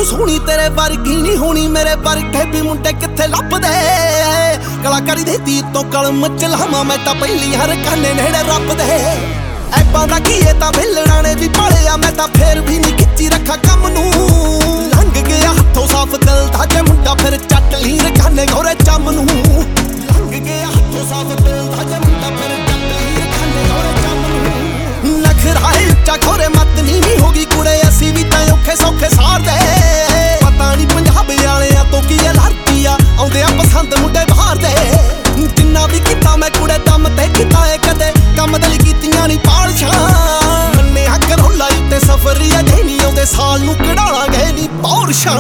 ਤੂੰ ਸੋਹਣੀ ਤੇਰੇ ਵਰਗੀ ਨਹੀਂ ਹੋਣੀ, ਮੇਰੇ ਵਰਗੇ ਵੀ ਮੁੰਡੇ ਕਿੱਥੇ ਲੱਭਦੇ। ਕਲਾਕਾਰੀ ਦੇ ਦੀ ਤੋਂ ਕਲਮ ਚਲਾਵਾਂ ਮੈਂ ਤਾਂ ਪਹਿਲੀ ਹਰ ਕਾਨੇ ਨੇੜੇ ਰੱਬ ਦੇ। ਐਬਾਂ ਦਾ ਕੀ ਇਹ ਤਾਂ ਵੇਲਣਾ ਨੇ ਵੀ ਪਾਲਿਆ, ਮੈਂ ਤਾਂ ਫੇਰ ਵੀ ਨਹੀਂ ਖਿੱਚੀ ਰੱਖਾ ਕੰਮ ਨੂੰ। ਲੰਘ ਗਿਆ ਹੱਥੋਂ ਸਾਫ ਦਿਲ ਦਾ ਜੇ ਮੁੰਡਾ ਫਿਰ ਚੱਟ ਲੀ ਰਕਾਨੇ ਗੋਰੇ ਚੰਮ ਨੂੰ। ਲੰਘ ਗਿਆ ਹੱਥੋਂ ਸਾਫ ਦਿਲ ਦਾ ਜੇ ਮੁੰਡਾ ਫਿਰ ਚੱਟ ਲੀ ਰਕਾਨੇ ਗੋਰੇ ਚੰਮ ਨੂੰ। ਲਖਰਾਏ ਉੱਚਾ ਖੋਰੇ ਮੱਤ ਨੀ ਹੋ ਗਈ ਕੁੜੇ, ਅਸੀਂ ਵੀ ਤਾਂ ਔਖੇ ਸੌਖੇ ਸਾਰਦੇ। ਪਤਾ ਨਹੀਂ ਪੰਜਾਬ ਵਾਲਿਆਂ ਤੋਂ ਕੀ ਲੜਦੀ ਆ, ਆਉਂਦੇ ਆ ਪਸੰਦ ਮੁੰਡੇ ਬਾਹਰ ਦੇ। ਜਿੰਨਾ ਵੀ ਕੀਤਾ ਮੈਂ ਕੁੜੇ ਦਮ ਤੇ ਕੀਤਾ ਏ ਕਦੇ, ਕੰਮ ਦਲੀ ਕੀਤੀਆਂ ਨਹੀਂ ਪਾਲਸ਼ਾਂ। ਮੰਨੇ ਹੱਕ ਰੋਲਾ ਉੱਤੇ ਸਫਰੀ ਅਜੇ ਨਹੀਂ ਆਉਂਦੇ, ਸਾਲ ਨੂੰ ਕਢਾਲਾਂਗੇ ਨਹੀਂ ਪੌਰਸ਼ਾਂ।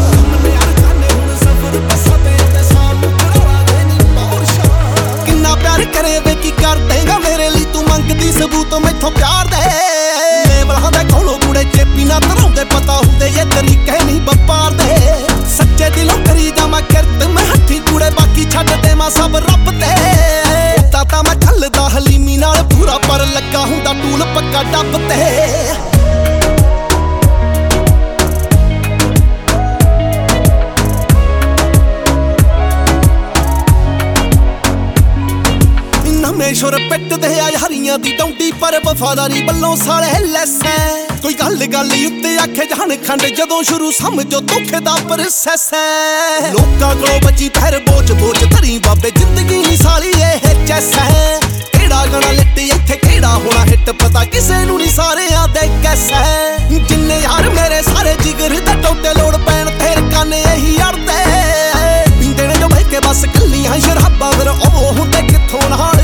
ਕਿੰਨਾ ਪਿਆਰ ਕਰੇ ਵੇ ਕੀ ਕਰ ਦੇਗਾ ਮੇਰੇ ਲਈ ਤੂੰ, ਮੰਗਦੀ ਸਬੂਤ ਮੈਥੋਂ ਪਿਆਰ ਦੇ। ਲੇਬਲਾਂ ਦੇ ਕੋਲੋਂ ਕੁੜੇ ਚੇਪੀ ਨਾ ਧਰਾਉਂਦੇ, ਪਤਾ ਹੁੰਦੇ ਇਹ ਤਰੀਕੇ ਨਹੀਂ ਵਪਾਰ ਦੇ। ਸੱਚੇ ਦਿਲੋਂ ਕਰੀ ਜਾਵਾਂ ਕਿਰਤ ਮੈਂ ਹੱਥੀ ਕੁੜੇ, ਬਾਕੀ ਛੱਡ ਦੇਵਾਂ ਸਭ ਰੱਬ ਤੇ। ਤਾਂ ਮੈਂ ਚੱਲਦਾ ਹਲੀਮੀ ਨਾਲ ਪੂਰਾ, ਪਰ ਲੱਗਾ ਹੁੰਦਾ ਟੂਲ ਪੱਕਾ ਡੱਬ ਤੇ। ਨਮੇਸ਼ਵਰ ਪਿੱਟਦੇ ਆ ਹਰੀਆਂ ਦੀ ਡੌਂਡੀ, ਪਰ ਵਫਾਦਾਰੀ ਵੱਲੋਂ ਸਾਲੇ ਲੈਸੈ। ਕੋਈ ਗੱਲ ਉੱਤੇ ਆਖੇ ਜਾਣ ਖੰਡ, ਜਦੋਂ ਸ਼ੁਰੂ ਸਮਝੋ ਧੋਖੇ ਦਾ ਪ੍ਰੋਸੈਸ ਹੈ। ਲੋਕਾਂ ਕੋਲੋਂ ਬਚੀ ਪੈਰ ਬੋਝ ਧਰੀ ਬਾਬੇ, ਜ਼ਿੰਦਗੀ ਨਹੀਂ ਸਾਲੀ ਇਹ ਚੈਸੈ। ਕਿਹੜਾ ਗਾਣਾ ਲਿੱਟ ਇੱਥੇ ਕਿਹੜਾ ਹੋਣਾ ਹਿੱਟ, ਪਤਾ ਕਿਸੇ ਨੂੰ ਨਹੀਂ ਸਾਰਿਆਂ ਦੇ ਕੈਸੈ। ਜਿੰਨੇ ਯਾਰ ਮੇਰੇ ਸਾਰੇ ਜਿਗਰ ਦਾ ਟੋਟੇ ਲੋੜ ਪੈਣ ਤੇਰੇ ਕਾਨੇ ਇਹੀ ਅੜਦੇ। ਪੀਂਦੇ ਨੇ ਜੋ ਬਹਿ ਕੇ ਬਸ ਕੱਲੀਆਂ ਸ਼ਰਾਬਾਂ, ਫਿਰ ਉਹ ਹੁੰਦੇ ਕਿੱਥੋਂ ਨਾ